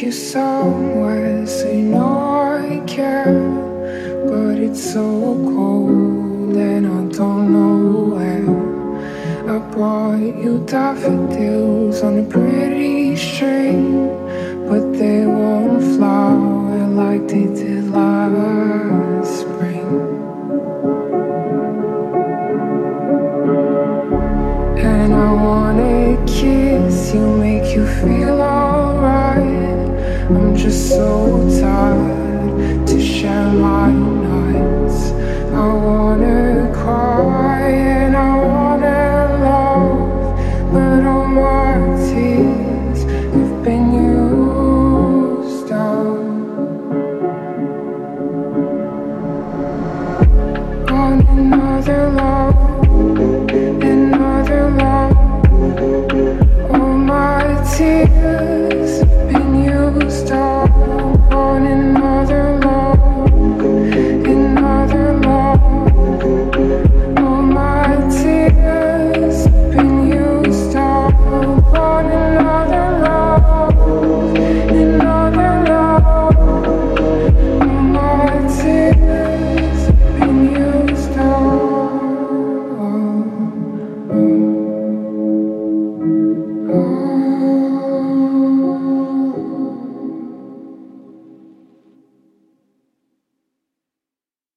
take you somewhere so you know I care. But it's so cold and I don't know where. I brought you daffodils on a pretty string, but they won't flower like they did last spring. And I wanna kiss you, make you feel alright. I'm just so tired to share my nights. I wanna cry and I wanna love, but all my tears have been used up on another love, another love. All my tears